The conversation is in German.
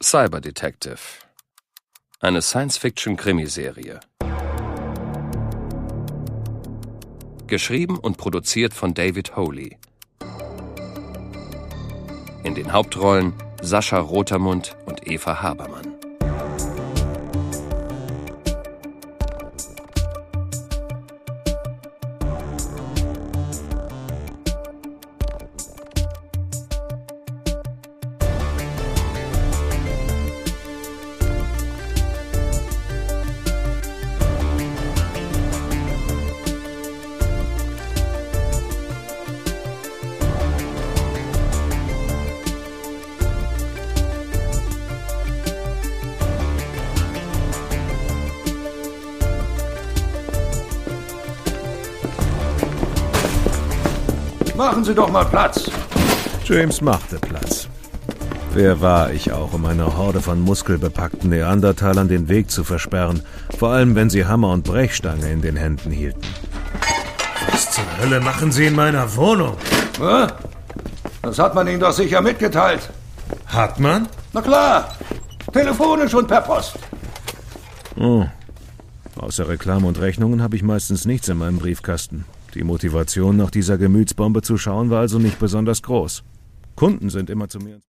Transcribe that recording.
Cyber Detective. Eine Science-Fiction-Krimiserie. Geschrieben und produziert von David Hawley. In den Hauptrollen Sascha Rotermund und Eva Habermann. Machen Sie doch mal Platz. James machte Platz. Wer war ich auch, um einer Horde von muskelbepackten Neandertalern den Weg zu versperren, vor allem wenn sie Hammer und Brechstange in den Händen hielten. Was zur Hölle machen Sie in meiner Wohnung? Das hat man Ihnen doch sicher mitgeteilt. Hat man? Na klar, telefonisch und per Post. Oh. Außer Reklame und Rechnungen habe ich meistens nichts in meinem Briefkasten. Die Motivation, nach dieser Gemütsbombe zu schauen, war also nicht besonders groß. Kunden sind immer zu mir...